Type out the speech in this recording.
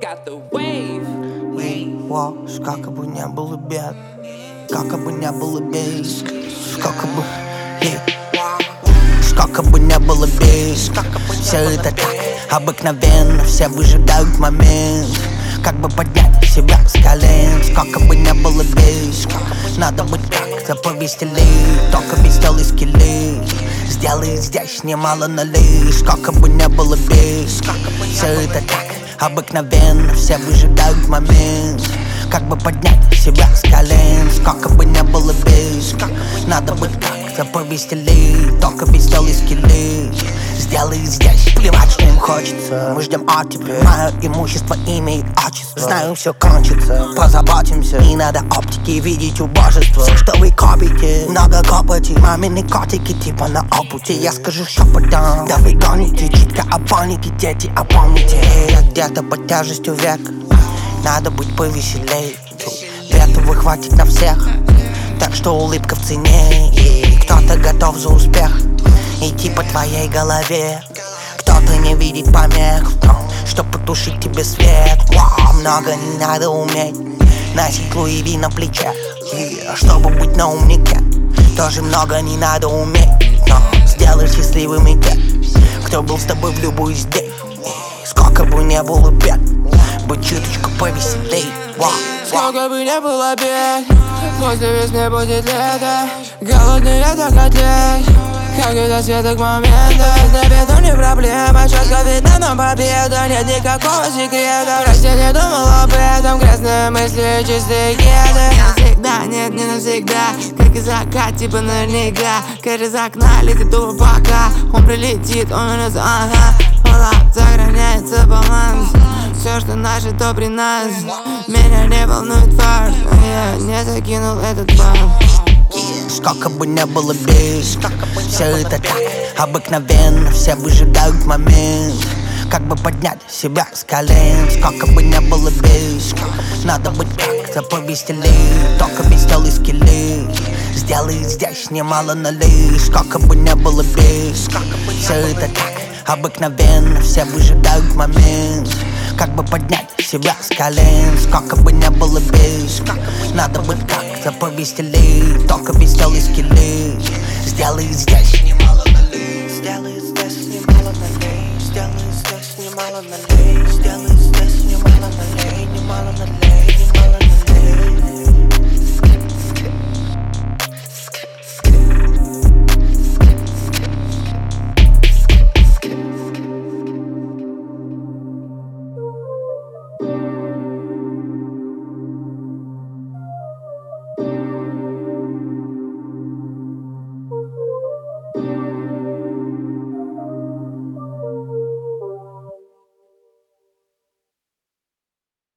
got the wave. Сколько бы не было бед, сколько бы не было бед, сколько бы не было бед, все это так обыкновенно, все выжидают момент, как бы поднять себя с колен. Сколько бы не было бед, надо быть как-то повеселей, только без тела и скелей. Сделай здесь немало налей. Сколько бы не было бед, все это так обыкновенно, все выжидают момент, как бы поднять себя с колен. Сколько бы не было бед, надо быть как-то повеселей, только без тела и скелей. Сделай здесь, плевать, что им хочется. Мы ждем от тебя, мое имущество имеет отчество. Знаю, все кончится, позаботимся. Не надо оптики видеть убожество. Что вы копите, много копоти. Мамины котики типа на опуте. Я скажу шепотом, да вы гоните. Читка о панике, дети, опомните. Я где-то под тяжестью века, надо быть повеселей. Вету выхватить на всех, так что улыбка в цене. Кто-то готов за успех идти по твоей голове, кто-то не видит помех, чтоб потушить тебе свет. Много не надо уметь носить Луи Ви на плече, чтобы быть на умнике, тоже много не надо уметь, но сделай счастливым и тех, кто был с тобой в любую день. Сколько бы не было бед, быть чуточку повеселей. Сколько бы не было бед, после весны будет лето. Голодный лето котлет, как и до светок моментов. На беду не проблема, четко видно, но победа. Нет никакого секрета, прости, не думал об этом. Грязные мысли, чистые кеды. Не навсегда, нет, не навсегда, как и закат, типа наверняка. Кэр из окна летит тупо пока он прилетит, он вернется, ага. Фоллаут сохраняется баланс, все, что наше, то при нас. Меня не волнует фарш, я не закинул этот бар. Сколько бы не было бед, все это так обыкновенно, все выжидают момент, как бы поднять себя с колен. Сколько бы не было бед, надо быть как-то повеселей, только без тела и скелей. Сделай здесь немало налей. Сколько бы не было бед, все это так обыкновенно, все выжидают момент, как бы поднять себя с колен. Сколько бы не было бед, надо быть как-то повеселей, только без тела и скелей. Сделай здесь